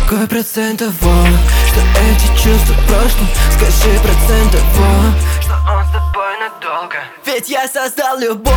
Какой процент того, что эти чувства в прошлом? Скажи процент того, что он с тобой надолго. Ведь я создал любовь,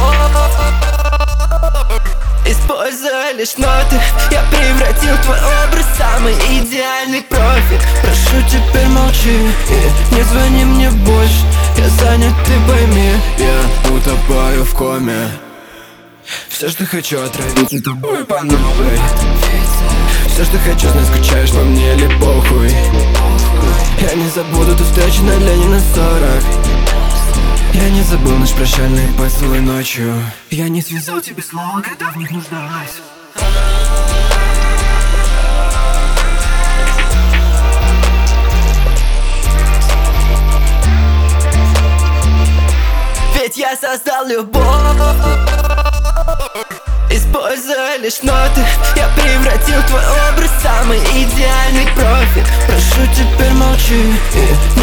используя лишь ноты. Я превратил твой образ в самый идеальный профиль. Прошу, теперь молчи и не звони мне больше. Я занят, ты пойми, я утопаю в коме. Все, что хочу, отравить тобой по новой. Все, что хочу, знать, скучаешь по мне или похуй. Я не забуду ту встречу на Ленина 40. Я не забыл наш прощальный поцелуй ночью. Я не связал тебе слова, когда в них нуждалась. Ведь я создал любовь, используя лишь ноты. Я превратил твой образ в самый идеальный профиль. Прошу, теперь молчи и